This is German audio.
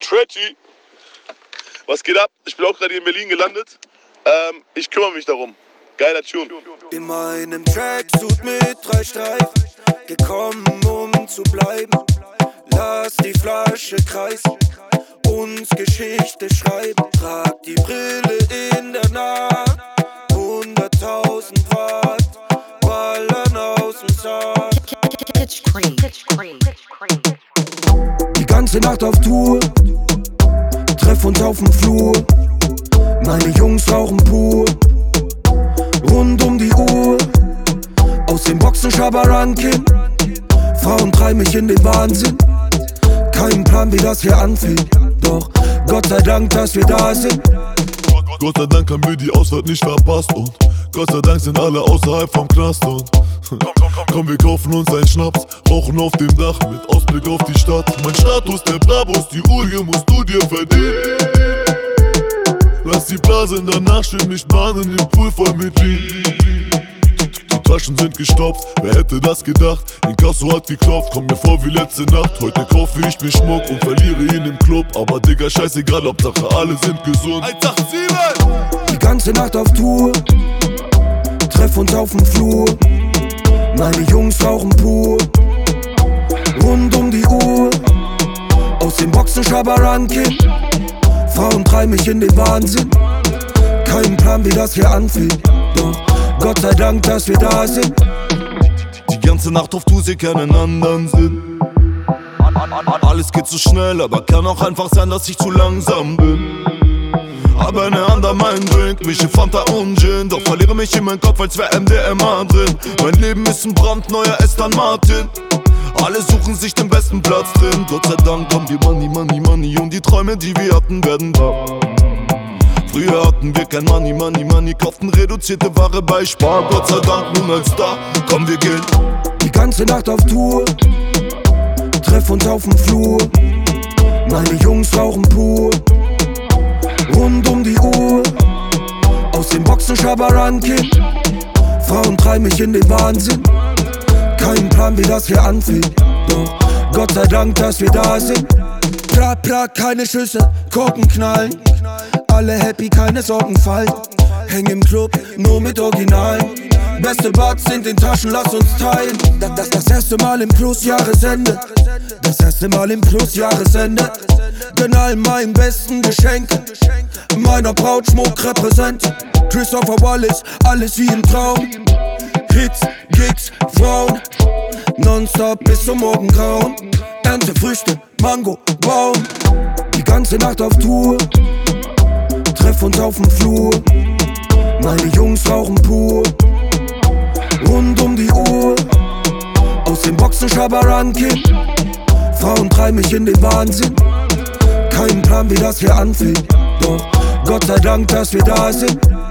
Stretchy. Was geht ab? Ich bin auch gerade hier in Berlin gelandet. Ich kümmere mich darum. Geiler Tune. In meinem Tracksuit mit 3 Streifen, gekommen um zu bleiben. Lass die Flasche kreisen, uns Geschichte schreiben. Trag die Brille in der Nacht, 100.000 Watt, ballern aus dem Sack. Die ganze Nacht auf Tour, treff uns auf dem Flur. Meine Jungs rauchen pur, rund um die Uhr. Aus den Boxen Schabarankin, Frauen treiben mich in den Wahnsinn. Kein Plan, wie das hier anfängt, doch Gott sei Dank, dass wir da sind. Gott sei Dank haben wir die Ausfahrt nicht verpasst und Gott sei Dank sind alle außerhalb vom Knast und komm, wir kaufen uns einen Schnaps, rauchen auf dem Dach mit Ausblick auf die Stadt. Mein Status, der Brabus, die Uhr hier musst du dir verdienen. Lass die Blase in der Nacht stehen, nicht bahnen, den Pool voll mit Lean. Die Taschen sind gestopft, wer hätte das gedacht? Inkasso hat geklopft, komm mir vor wie letzte Nacht. Heute kaufe ich mir Schmuck und verliere ihn im Club. Aber Digga, scheißegal, Hauptsache alle sind gesund. 187! Die ganze Nacht auf Tour, treff uns auf dem Flur. Meine Jungs rauchen pur, rund um die Uhr. Aus den Boxen Schabarankin, Frauen treiben mich in den Wahnsinn. Kein Plan, wie das hier anfängt, doch Gott sei Dank, dass wir da sind. Die ganze Nacht auf Tour, sie keinen anderen Sinn. Alles geht zu schnell, aber kann auch einfach sein, dass ich zu langsam bin. Habe eine Hand an meinen Drink, mische Fanta und Gin, doch verliere mich in meinen Kopf, als wär MDMA drin. Mein Leben ist ein brandneuer Aston Martin. Alle suchen sich den besten Platz drin. Gott sei Dank haben wir Money, Money, Money und die Träume, die wir hatten, werden wahr. Früher hatten wir kein Money, Money, Money, kauften reduzierte Ware bei Spar. Gott sei Dank nun als Star, komm, wir gehen die ganze Nacht auf Tour, treff uns auf dem Flur. Meine Jungs rauchen pur, rund um die Uhr. Aus den Boxen Schabarankin, Frauen treiben mich in den Wahnsinn. Kein Plan, wie das hier anfängt, doch Gott sei Dank, dass wir da sind. Prat, prat, keine Schüsse, Korken knallen. Alle happy, keine Sorgen fallen. Häng im Club, nur mit Originalen. Beste Buds in den Taschen, lass uns teilen. Das erste Mal im Plus-Jahresende. Das erste Mal im Plus-Jahresende. Gönn all meinen besten Geschenke. Meiner Braut Schmuck repräsent. Christopher Wallace, alles wie im Traum. Hits, Gigs, Frauen. Nonstop bis zum Morgengrauen. Ernte Früchte, Mango, Baum. Die ganze Nacht auf Tour, treff uns auf dem Flur. Meine Jungs rauchen pur, rund um die Uhr. Aus den Boxen Schabarankin, Frauen treiben mich in den Wahnsinn. Kein Plan, wie das hier anfängt, doch Gott sei Dank, dass wir da sind.